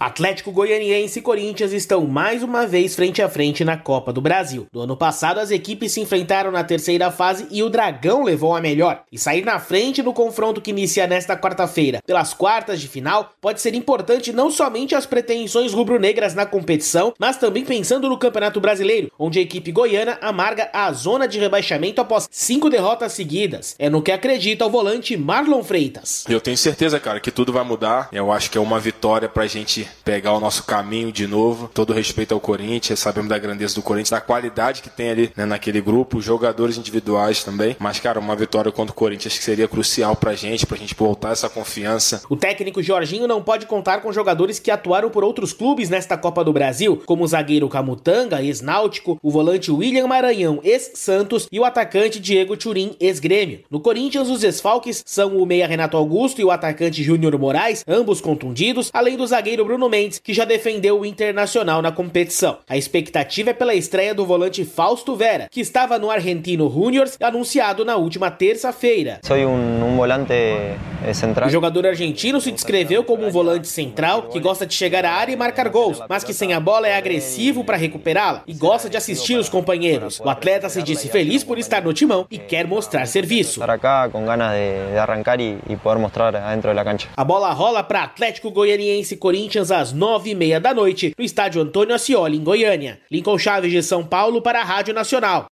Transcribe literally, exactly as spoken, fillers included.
Atlético Goianiense e Corinthians estão mais uma vez frente a frente na Copa do Brasil. No ano passado, as equipes se enfrentaram na terceira fase e o Dragão levou a melhor. E sair na frente no confronto que inicia nesta quarta-feira pelas quartas de final pode ser importante não somente às pretensões rubro-negras na competição, mas também pensando no Campeonato Brasileiro, onde a equipe goiana amarga a zona de rebaixamento após cinco derrotas seguidas. É no que acredita o volante Marlon Freitas. Eu tenho certeza, cara, que tudo vai mudar. Eu acho que é uma vitória pra gente pegar o nosso caminho de novo. Todo respeito ao Corinthians, sabemos da grandeza do Corinthians, da qualidade que tem ali, né, naquele grupo, jogadores individuais também. Mas, cara, uma vitória contra o Corinthians que seria crucial pra gente, pra gente voltar essa confiança. O técnico Jorginho não pode contar com jogadores que atuaram por outros clubes nesta Copa do Brasil, como o zagueiro Camutanga, ex-Náutico, o volante William Maranhão, ex-Santos, e o atacante Diego Turim, ex-Grêmio. No Corinthians, os desfalques são o meia Renato Augusto e o atacante Júnior Moraes, ambos contundidos, além do zagueiro Bruno Mendes, que já defendeu o Internacional na competição. A expectativa é pela estreia do volante Fausto Vera, que estava no Argentino Juniors, anunciado na última terça-feira. Sou um, um volante central. O jogador argentino se descreveu como um volante central que gosta de chegar à área e marcar gols, mas que sem a bola é agressivo para recuperá-la e gosta de assistir os companheiros. O atleta se disse feliz por estar no timão e quer mostrar serviço. Estar aqui com ganas de, de arrancar e, e poder mostrar dentro da cancha. A bola rola para Atlético Goianiense e Corinthians às nove e meia da noite no estádio Antônio Ascioli, em Goiânia. Lincoln Chaves de São Paulo para a Rádio Nacional.